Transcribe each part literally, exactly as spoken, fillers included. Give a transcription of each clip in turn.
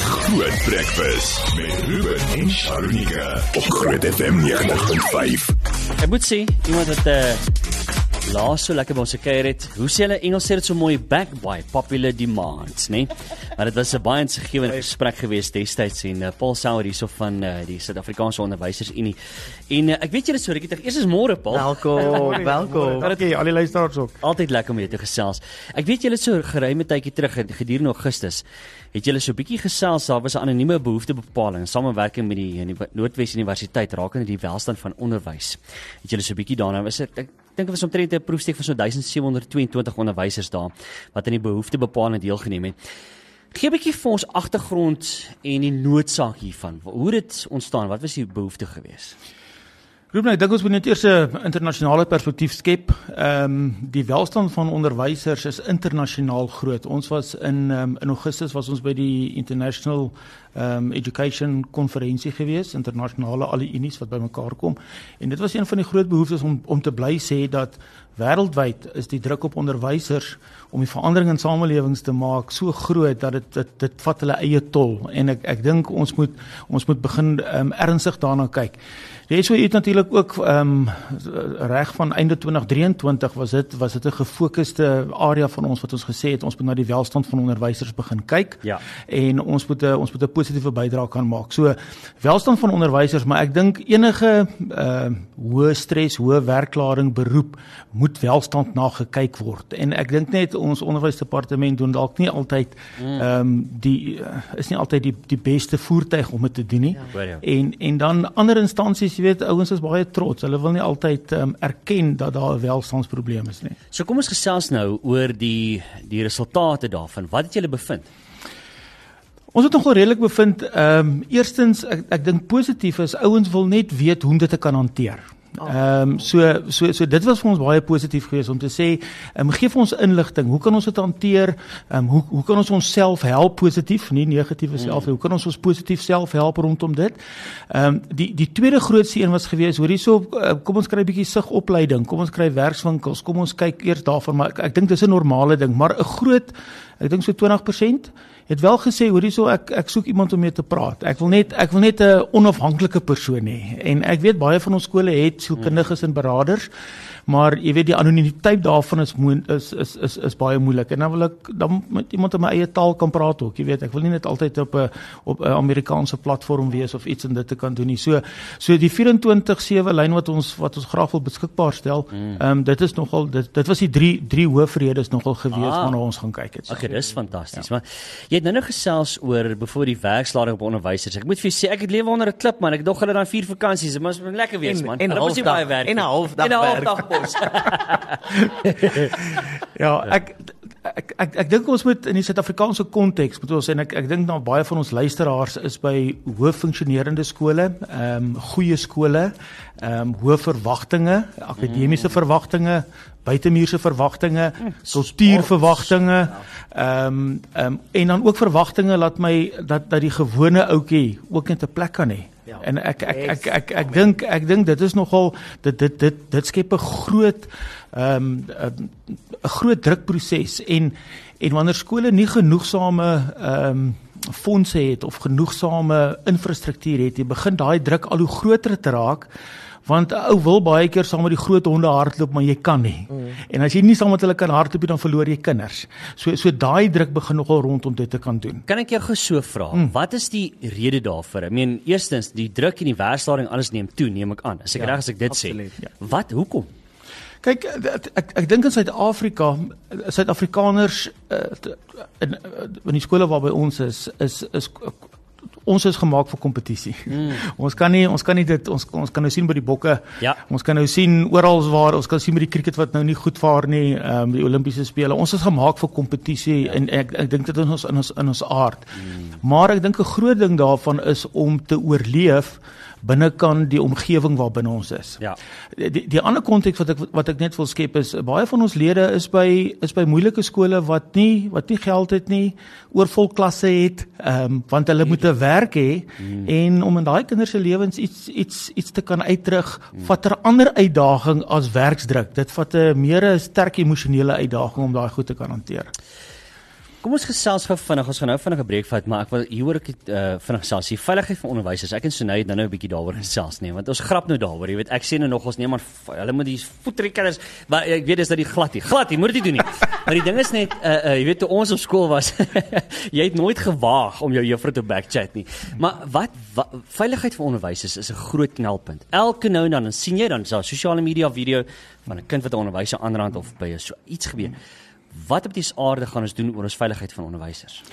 Groot Breakfast met Ruben en Sharonika op Groot F M negentig punt vyf. Ek moet sê, iemand wat uh, laas so lekker by ons gekuier het, hoe sê hulle Engels sê dit so mooi, back by popular demands, nee? Maar dit was 'n baie insiggewende gesprek geweest destyds en uh, Paul Sauer hierso van uh, die Suid-Afrikaanse Onderwysersunie. En uh, ek weet julle so rukkie terug, eers is môre Paul. Welkom, welkom. Dankie, al die luisteraars ook. Altyd lekker om jou te gesels. Ek weet julle so geruime tydjie terug gedurende Augustus het julle so 'n bietjie gesels, daar was 'n anonieme behoeftebepaling in samewerking met die, die Noordwes Universiteit rakende die welstand van onderwys. Het julle so 'n bietjie daarna was ek, ek dink dit was omtrent 'n proefstuk van so duisend sewe honderd twee en twintig onderwysers daar wat aan die behoeftebepaling deelgeneem het. Gee 'n bietjie vir ons agtergrond en die noodsaak hiervan. Hoe dit ontstaan? Wat was die behoefte geweest? Ruben, ek dink ons moet net eers 'n internasionale perspektief skep. Ehm um, die welstand van onderwysers is internasionaal groot. Ons was in um, in Augustus was ons by die International um, Education konferensie gewees, internasionale alle unies wat bymekaar kom. En dit was een van die groot behoeftes om om te bly sê dat wêreldwyd is die druk op onderwysers om die verandering in samelewings te maak so groot dat dit dit, dit vat hulle eie tol. En ek ek dink ons moet ons moet begin um, ernstig daarna kyk. Die S O U het natuurlik ook um, reg van einde twintig drie en twintig was dit was dit 'n gefokuste area van ons wat ons gesê het ons moet na die welstand van onderwysers begin kyk. Ja. En ons moet 'n ons moet 'n positiewe bydrae kan maak. So welstand van onderwysers, maar ek dink enige uh, hoë stres, hoë werklading beroep moet welstand na gekyk word. En ek dink net ons onderwysdepartement doen dalk nie altyd mm. um, die uh, is nie altyd die die beste voertuig om dit te doen nie. Ja. En en dan ander instansies, jy weet, ouens is baie trots. Hulle wil nie altyd um, erken dat daar 'n welstandsprobleem is nie. So kom ons gesels nou oor die die resultate daarvan. Wat het julle bevind? Ons het nogal redelik bevind, ehm um, eerstens ek ek dink positief is ouens wil net weet hoe om dit te kan hanteer. Ehm um, so so so dit was vir ons baie positief geweest om te sê, ehm um, gee vir ons inligting, hoe kan ons dit hanteer? Ehm um, hoe hoe kan ons onsself help positief, nie negatiewe self, hoe kan ons ons positief self help rondom dit? Ehm um, die die tweede grootste een was geweest, hoor hierso, uh, kom ons kry 'n bietjie sigopleiding, kom ons kry werkswinkels, kom ons kyk eers daarvan, maar ek, ek dink dis 'n normale ding, maar 'n groot, ek dink so twintig persent het wel gesê, hoor hierso, ek ek soek iemand om mee te praat. Ek wil net ek wil net 'n onafhanklike persoon hê. En ek weet baie van ons skole het sielkundiges en beraders, maar jy weet die anonimiteit daarvan is is is is is baie moeilik. En dan wil ek dan met iemand in my eie taal kan praat ook, jy weet. Ek wil nie net altyd op 'n op 'n Amerikaanse platform wees of iets en dit te kan doen nie. So so die vyf-en-twintig sewe lyn wat ons wat ons graag wil beskikbaar stel, ehm mm. um, dit is nogal dit dit was die drie drie hoofredes nogal gewees ah. waarna ons gaan kyk het. Okay, dis fantasties. Ja. Maar jy het nou nou gesels oor byvoorbeeld die werkslading op onderwysers. Ek moet vir jou sê, ek het lewe onder 'n klip man. Ek dog hulle dan vier vakansies. Dit moet lekker wees en, man. En hulle moet nie baie werk. En 'n half dag en 'n half werk. dag pos. ja, ek ek ek, ek dink ons moet in die Suid-Afrikaanse konteks moet ons en ek ek dink nou baie van ons luisteraars is by hoë funksionerende skole, ehm um, goeie skole, ehm um, hoë verwagtinge, akademiese mm. verwagtinge, buitemuurse verwagtinge, kultuurverwagtinge, ehm um, um, en dan ook verwagtinge laat my dat dat die gewone ouetjie ook net 'n plek kan hê. Ja. En ek ek ek ek ek, ek dink ek dink dit is nogal dit dit dit dit skep 'n groot ehm um, 'n groot drukproses en en wanneer skole nie genoegsame ehm um, fondse het of genoegsame infrastruktuur het, jy begin daai druk al hoe groter te raak. Want 'n ou wil baie keer saam met die groot honde hardloop, maar jy kan nie. Mm. En as jy nie saam met hulle kan hardloop nie, dan verloor jy kinders. So so daai druk begin nogal rondom dit te kan doen. Kan ek jou gou so vra, mm. wat is die rede daarvoor? Ek meen, eerstens, die druk en die werkslading alles neem toe, neem ek aan. As ek ja, reg as ek dit absoluut, sê. Ja. Wat, hoekom? Kyk, ek ek, ek dink in Suid-Afrika, Suid-Afrikaners uh, in, in die skole waarby ons is, is is ons is gemaak vir kompetisie. Mm. Ons kan nie ons kan nie dit ons ons kan nou sien by die bokke. Ja. Ons kan nou sien oral waar ons kan sien met die cricket wat nou nie goed vaar nie, ehm um, die Olimpiese spele. Ons is gemaak vir kompetisie ja. en ek ek dink dit is ons in ons in ons aard. Mm. Maar ek dink 'n groot ding daarvan is om te oorleef binnekan die omgewing waarbinne ons is. Ja. Die die ander konteks wat ek wat ek net wil skep is baie van ons lede is by is by moeilike skole wat nie wat nie geld het nie, oorvol klasse het, ehm um, want hulle moet 'n werk hê hmm. en om in daai kinders se lewens iets iets iets te kan uitdruk, hmm. vat 'n ander uitdaging as werksdruk. Dit vat 'n meer 'n sterk emosionele uitdaging om daai goed te kan hanteer. Kom ons gesels gou vinnig, ons gaan nou vinnig 'n breek vat, maar ek wil hier hoor ek het uh, vinnig gesels, die veiligheid van onderwysers. Ek en Sunay het nou nou 'n bietjie daaroor gesels nie, want ons grap nou daaroor, jy weet, ek sê nou nog ons nee maar hulle moet die voetrekkers, maar ek weet dis dat die glad nie. Glad nie, moet dit doen nie. Maar die ding is net uh, uh, jy weet toe ons op skool was, jy het nooit gewaag om jou juffrou te backchat nie. Maar wat, wat veiligheid van onderwysers is 'n groot knelpunt. Elke nou en dan, dan sien jy dan so sosiale media video van 'n kind wat 'n onderwyser aanrand of by so iets gebeur. Wat op die aarde gaan ons doen oor ons veiligheid van onderwysers?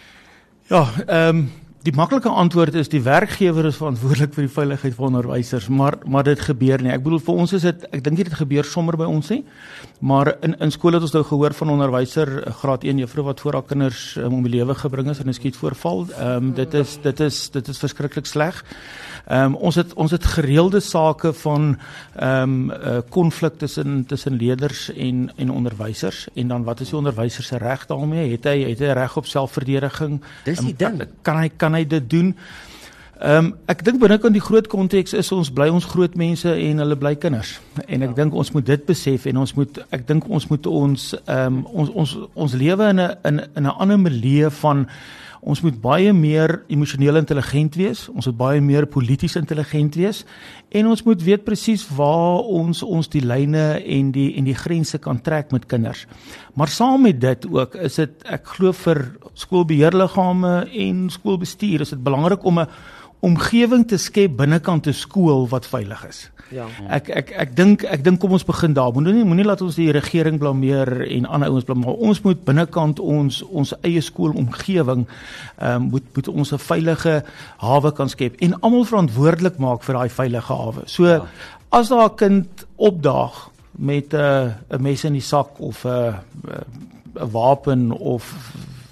Ja, ehm um, die maklike antwoord is die werkgewer is verantwoordelik vir die veiligheid van onderwysers, maar maar dit gebeur nie. Ek bedoel vir ons is dit ek dink nie dit gebeur sommer by ons nie. Maar in in skole het ons nou gehoor van onderwyser graad een juffrou wat voor haar kinders um, om die lewe gebring is in 'n skietvoorval. Ehm um, dit is dit is dit is verskriklik sleg. Ehm um, ons het ons het gereelde sake van ehm um, uh, konflik tussen tussen leerders en en onderwysers en dan wat is die onderwyser se reg daarmee? Het hy het hy reg op selfverdediging? Dis die ding. Kan, kan hy kan hy dit doen? Ehm um, ek dink binnekant die groot konteks is ons bly ons groot mense en hulle bly kinders. En ek ja. dink ons moet dit besef en ons moet ek dink ons moet ons ehm um, ons ons ons lewe in 'n in in 'n ander milieu van ons moet baie meer emosioneel intelligent wees, ons moet baie meer polities intelligent wees en ons moet weet presies waar ons ons die lyne en die en die grense kan trek met kinders. Maar saam met dit ook is dit ek glo vir skoolbeheerliggame en skoolbestuur is dit belangrik om 'n omgewing te skep binnekant 'n skool wat veilig is. Ja. Ek ek ek dink ek dink kom ons begin daar. Moenie moenie laat ons die regering blameer en ander ouens blameer. Ons moet binnekant ons ons eie skoolomgewing ehm um, moet moet ons 'n veilige hawe kan skep en almal verantwoordelik maak vir daai veilige hawe. So ja. As daar 'n kind opdaag met 'n uh, 'n mes in die sak of 'n uh, 'n wapen of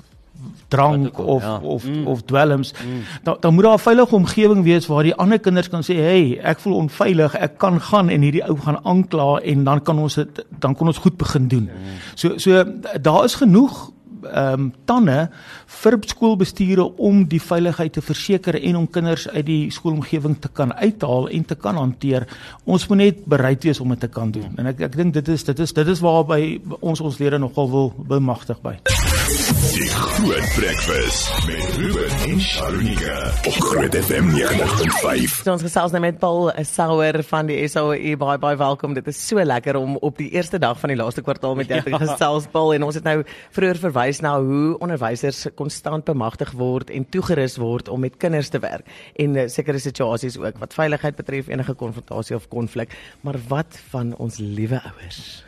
drank of ja. of mm. of dwelms, mm. dan, dan moet daar 'n veilige omgewing wees waar die ander kinders kan sê, hey, ek voel onveilig, ek kan gaan en hierdie ou gaan aankla en dan kan ons dit dan kan ons goed begin doen. Mm. So so daar is genoeg ehm um, tande vir skoolbestuure om die veiligheid te verseker en om kinders uit die skoolomgewing te kan uithaal en te kan hanteer. Ons moet net bereid wees om dit te kan doen. En ek ek dink dit is dit is dit is waarby ons ons lede nogal wil bemagtig by. Die Groot Breakfast met Ruben en Sharunika op Groot F M negentig punt vyf. So ons gesels nou met Paul Sauer van die S A O E. Baie baie welkom. Dit is so lekker om op die eerste dag van die laaste kwartaal met jou te ja. gesels, Paul, en ons het nou vroeër verwys na hoe onderwysers konstant bemagtig word en toegerus word om met kinders te werk en uh, sekere situasies ook wat veiligheid betref, enige konfrontasie of konflik. Maar wat van ons liewe ouers?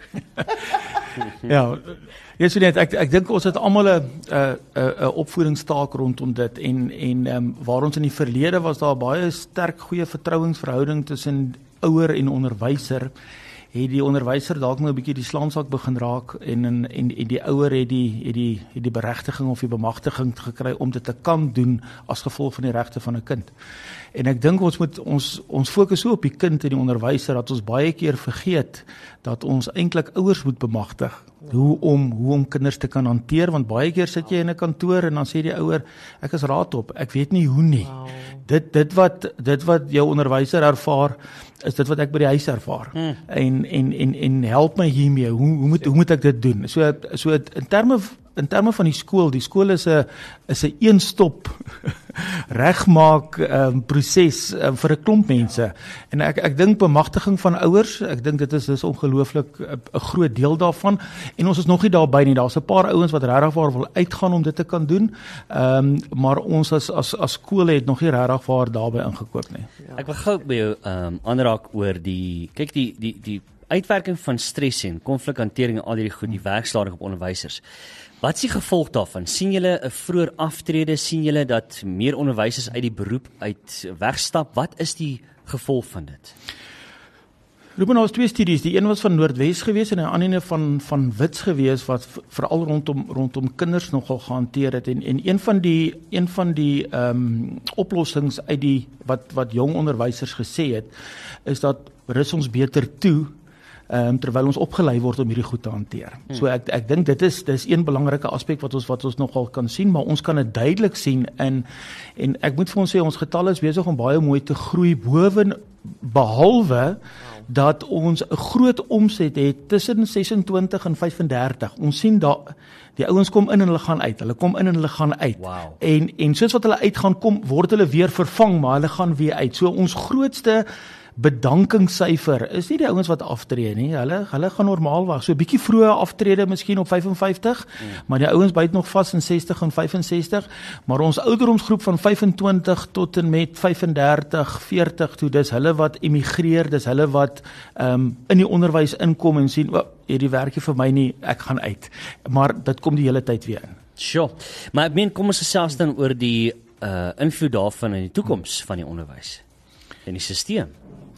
Ja, jy sê net ek ek dink ons het almal 'n 'n 'n opvoedingstaak rondom dit en en ehm um, waar ons in die verlede was daar baie sterk goeie vertrouensverhouding tussen ouer en onderwyser. Het die onderwyser dalk nou 'n bietjie die slaansak begin raak en en en, en die ouer het die het die het die beregtiging of die bemagtiging gekry om dit te kan doen as gevolg van die regte van 'n kind. En ek dink ons moet ons ons fokus so op die kind en die onderwyser dat ons baie keer vergeet dat ons eintlik ouers moet bemagtig hoe om hoe om kinders te kan hanteer, want baie keer sit jy in 'n kantoor en dan sê die ouer ek is raadop, ek weet nie hoe nie. Wow. Dit dit wat dit wat jou onderwyser ervaar is dit wat ek by die huis ervaar. Hmm. En en en en help my hiermee. Hoe hoe moet hoe moet ek dit doen? So so in terme in terme van die skool, die skool is 'n is 'n een-stop regmaak um, proses um, vir 'n klomp mense. En ek ek dink bemagtiging van ouers, ek dink dit is dis ongelooflik 'n groot deel daarvan. En ons is nog nie daarby nie. Daar's 'n paar ouens wat regtig waar wil uitgaan om dit te kan doen. Ehm um, maar ons as as as skole het nog nie regtig waar daarbey ingekoop nie. Ja. Ek wil gou by jou ehm um, aanraak oor die kyk die die die uitwerking van stres en konflikhantering en al hierdie goed, die werkslaring op onderwysers. Wat is die gevolg daarvan? Sien julle 'n vroeër aftrede? Sien julle dat meer onderwysers uit die beroep uit wegstap? Wat is die gevolg van dit? Ruben, daar was twee studies. Die een was van Noordwes gewees en 'n ander van van Wits gewees wat veral rondom rondom kinders nogal gehanteer het en en een van die een van die ehm um, oplossings uit die wat wat jong onderwysers gesê het is dat rus ons beter toe um, terwyl ons opgelei word om hierdie goed te hanteer. Hmm. So ek ek dink dit is dis een belangrike aspek wat ons wat ons nogal kan sien, maar ons kan dit duidelik sien in en ek moet vir ons sê ons getalle is besig om baie mooi te groei boven behalwe dat ons 'n groot omset het tussen ses en twintig en vyf en dertig. Ons sien daar die ouens kom in en hulle gaan uit. Hulle kom in en hulle gaan uit. Wow. En en soos wat hulle uitgaan kom, word hulle weer vervang, maar hulle gaan weer uit. So ons grootste bedankingssyfer is nie die ouens wat aftree nie. Hulle hulle gaan normaal wag. So 'n bietjie vroeë aftrede miskien op vyf en vyftig, mm. maar die ouens byt nog vas in sestig en vyf en sestig, maar ons ouderdomsgroep van vyf en twintig tot en met vyf en dertig, veertig toe, dis hulle wat emigreer, dis hulle wat um, in die onderwys inkom en sien, oh, hierdie werkie vir my nie, ek gaan uit. Maar dit kom die hele tyd weer in. Sure. Maar ek meen, kom ons gesels dan oor die uh, invloed daarvan in die toekoms van die onderwys en die stelsel.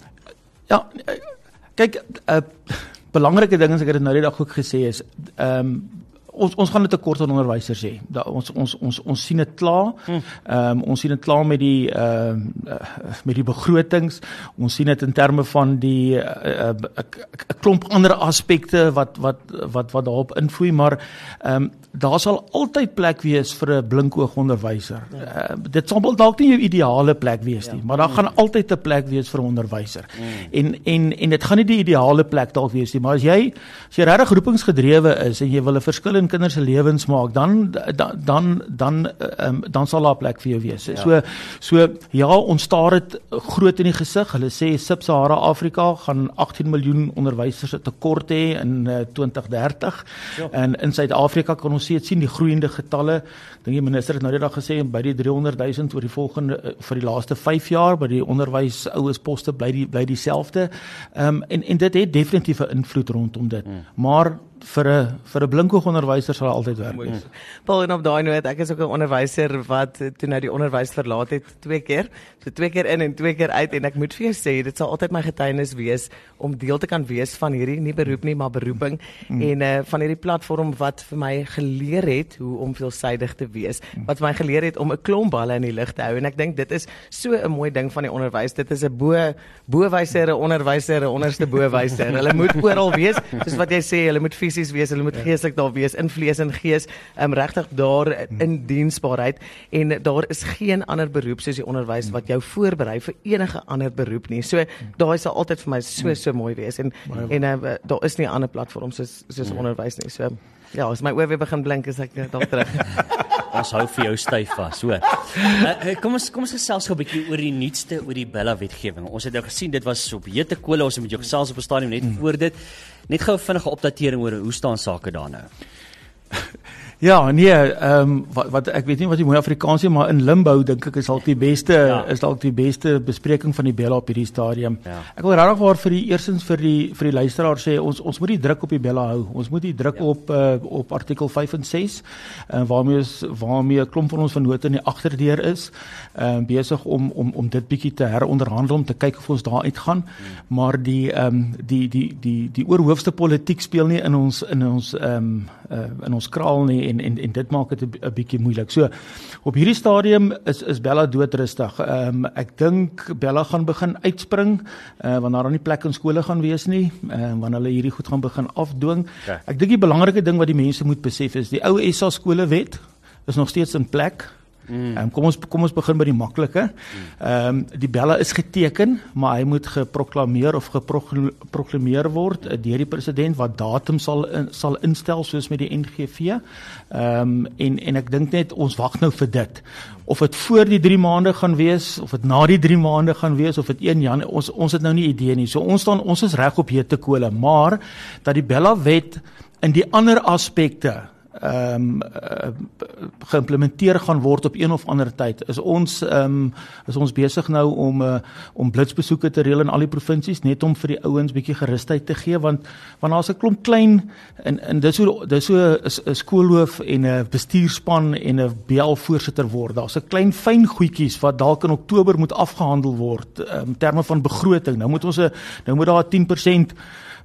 Ja, kyk, uh, belangrike ding is, ek het dit nou die dag ook gesê is, um, ons ons gaan 'n tekort aan onderwysers hê. Da, ons ons ons ons sien dit klaar. Hmm. Um, ons sien dit klaar met die uh, met die begrotings. Ons sien dit in terme van die 'n uh, uh, klomp ander aspekte wat wat wat wat daarop invloei, maar um, daar sal altyd plek wees vir 'n blinkoog onderwyser. Ja. Uh, dit sal dalk nie jou ideale plek wees nie, ja. maar daar gaan altyd 'n plek wees vir 'n onderwyser. Mm. En en en dit gaan nie die ideale plek dalk wees nie, maar as jy as jy regtig roepingsgedrewe is en jy wil 'n verskil in kinders se lewens maak, dan dan dan dan, um, dan sal daar 'n plek vir jou wees. Ja. So so ja, ons staar dit groot in die gesig. Hulle sê Sub-Sahara Afrika gaan agttien miljoen onderwysers tekort hê in uh, twintig dertig. Ja. En in Suid-Afrika kan ons sien, sien die groeiende getalle. Ek dink die minister het nou die dag gesê by die driehonderd duisend vir die volgende vir die laaste vyf jaar, by die onderwys oues poste bly die bly dieselfde. Ehm um, en en dit het definitief 'n invloed rondom dit. Hmm. Maar vir 'n vir 'n blinkoog onderwyser sal altyd werk. Hmm. Paul, en op daai noot, ek is ook 'n onderwyser wat toe nou die onderwys verlaat het twee keer. So twee keer in en twee keer uit, en ek moet vir jou sê, dit sal altyd my getuienis wees om deel te kan wees van hierdie nie beroep nie, maar beroeping hmm. en uh, van hierdie platform wat vir my geleer het hoe om veelsidig te wees, wat vir my geleer het om 'n klomp balle in die lug te hou, en ek dink dit is so 'n mooi ding van die onderwys. Dit is 'n bo bowyser, 'n onderwyser, 'n onderste bowyser. Hulle moet oral wees, soos wat jy sê, hulle moet fisies wees, hulle moet geestelik daar wees, in vlees en gees, um, regtig daar in diensbaarheid, en daar is geen ander beroep soos die onderwys wat jou voorberei vir enige ander beroep nie. So daai sal altyd vir my so so mooi wees, en en uh, daar is nie 'n ander platform soos soos onderwys nie. So ja, as my oë weer begin blink, is ek uh, daar terug. Ons hou vir jou styf vas, hoor. Uh, kom ons kom ons gesels gou 'n bietjie oor die nuutste oor die Bella wetgewing. Ons het nou gesien dit was op hete kolle, ons het met jou gesels op 'n stadium net voor dit. Net gou 'n vinnige opdatering oor hoe staan sake daar nou. Ja, nee, ehm um, wat, wat ek weet nie wat die mooi Afrikaans is, maar in limbo dink ek is dalk die beste ja. is dalk die beste bespreking van die Bella op hierdie stadium. Ja. Ek wil regtig waar vir die eerstens vir die vir die luisteraar sê, ons ons moet die druk op die Bella hou. Ons moet die druk ja. op uh, op artikel vyf en ses, uh, waarmee is waarmee 'n klomp van ons vennote in die agterdeur is, ehm uh, besig om om om dit bietjie te heronderhandel, om te kyk of ons daar uitgaan. Hmm. Maar die ehm um, die die die die oorhoofste politiek speel nie in ons in ons ehm um, uh, in ons kraal nie. En, en, en dit maak dit 'n bietjie moeilik. So, op hierdie stadium is, is Bella doodrustig. Um, ek dink Bella gaan begin uitspring, uh, want daar nie plek in skole gaan wees nie, uh, wanneer hulle hierdie goed gaan begin afdwing. Okay. Ek dink die belangrike ding wat die mense moet besef is, die ou S A skolewet is nog steeds in plek. Mm. Um, kom ons kom ons begin by die maklike. Ehm um, die Bella is geteken, maar hy moet geproklameer of geproklameer word deur die president, wat datum sal in, sal instel soos met die N G V. Ehm um, en en ek dink net ons wag nou vir dit. Of dit voor die drie maande gaan wees, of dit na die drie maande gaan wees, of dit een Januarie, ons ons het nou nie idee nie. So ons staan ons is reg op hete kole, maar dat die Bella wet in die ander aspekte ehm um, uh, geïmplementeer gaan word op een of ander tyd. Is ons ehm um, is ons besig nou om uh, om blitsbesoeke te reël in al die provinsies, net om vir die ouens bietjie gerusheid te gee, want want daar's 'n klomp klein en en dis so dis so 'n skoolhoof en 'n bestuurspan en 'n B L voorsitter word. Daar's 'n klein fyn goedjies wat dalk in Oktober moet afgehandel word in um, terme van begroting. Nou moet ons 'n nou moet daar 'n tien persent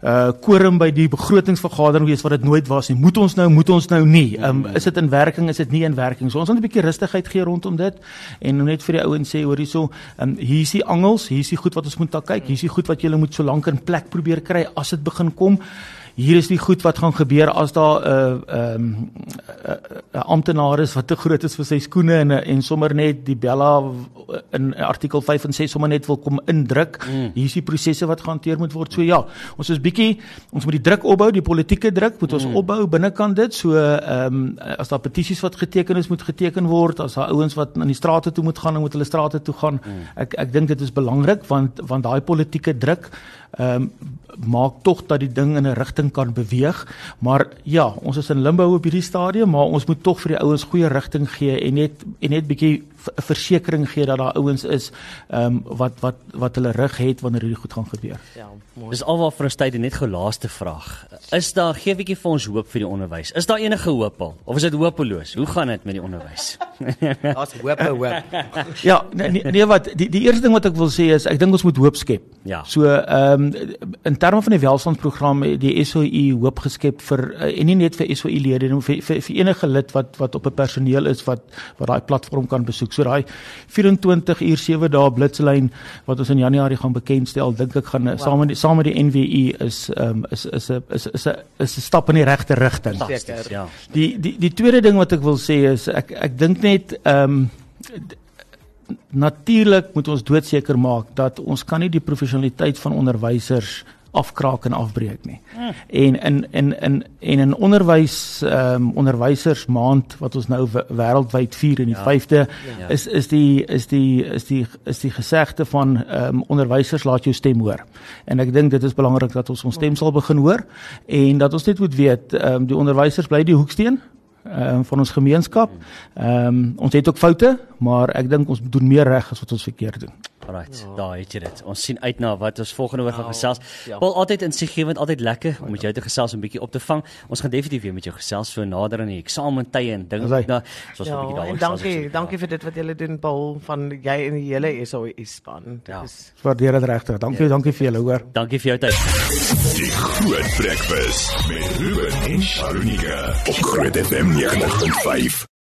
uh quorum by die begrotingsvergadering wees wat dit nooit was nie. Moet ons nou, moet ons nou nie. Um, is dit in werking, is dit nie in werking. So ons moet 'n bietjie rustigheid gee rondom dit en net vir die ouens sê hoor hierso, um, hier is die angels, hier is die goed wat ons moet na kyk, hier is die goed wat julle moet so lank in plek probeer kry as dit begin kom. Hier is die goed wat gaan gebeur as daar 'n uh, 'n um, uh, uh, amptenaar is wat te groot is vir sy skoene en en sommer net die Bella in artikel vyf en ses sommer net wil kom indruk. Mm. Hier is die prosesse wat gehanteer moet word. So ja, ons is bietjie ons moet die druk opbou, die politieke druk moet ons mm. opbou binnekant dit. So ehm um, as daar petisies wat geteken is, moet geteken word. As daar ouens wat in die strate toe moet gaan, dan moet hulle strate toe gaan. Mm. Ek ek dink dit is belangrik want want daai politieke druk ehm um, maak tog dat die ding in 'n rigting kan beweeg, maar ja, ons is in limbo op hierdie stadium, maar ons moet tog vir die ouens goeie rigting gee en net en net bietjie versekering gee dat daar ouens is ehm um, wat wat wat hulle rug het wanneer hierdie goed gaan gebeur. Ja, mooi. Dis alwaar vir ons tyd en net gou laaste vraag. Is daar gee 'n bietjie vir ons hoop vir die onderwys? Is daar enige hoop al of is dit hopeloos? Hoe gaan dit met die onderwys? Daar's hoop, hoop. Ja, nee, nee wat die die eerste ding wat ek wil sê is ek dink ons moet hoop skep. Ja. So ehm um, in terme van die welstandsprogram die S O I hoop geskep vir en nie net vir S O I lede nie, vir, vir vir enige lid wat wat op 'n personeel is wat wat daai platform kan besoek. So daai vyf-en-twintig uur sewe dae blitslyn wat ons in Januarie gaan bekendstel, dink ek gaan wow. saam met die saam met die N W I is ehm um, is is 'n is is 'n is 'n stap in die regte rigting. Seker. Ja. Die die die tweede ding wat ek wil sê is ek ek dink net ehm um, natuurlik moet ons doodseker maak dat ons kan nie die professionaliteit van onderwysers afkraak en afbreek nie. Mm. En in in in en in onderwys ehm um, onderwysers maand wat ons nou wêreldwyd vier in die ja. vyfde ja. is is die is die is die is die gesegde van ehm um, onderwysers laat jou stem hoor. En ek dink dit is belangrik dat ons ons stem sal begin hoor en dat ons net moet weet ehm um, die onderwysers bly die hoeksteen ehm um, van ons gemeenskap. Ehm um, ons het ook foute, maar ek dink ons doen meer reg as wat ons verkeerd doen. Alright, ja. Daar het jy dit. Ons sien uit na wat ons volgende oor gaan gesels. Ja. Paul, altyd insiggewend, altyd lekker om met jou te gesels en 'n bietjie op te vang. Ons gaan definitief weer met jou gesels so nader aan die eksamentye en dinge. Nou, soos ja, 'n bietjie daaroor. Dankie, dankie vir dit wat julle doen, Paul, van jy en die hele S O I span. Dit ja. is waardeer dit regtig. Dankie, ja. dankie vir julle, hoor. Dankie vir jou tyd. Die Groot Breakfast met Ruben en Sharunika op Groot F M negentig punt vyf.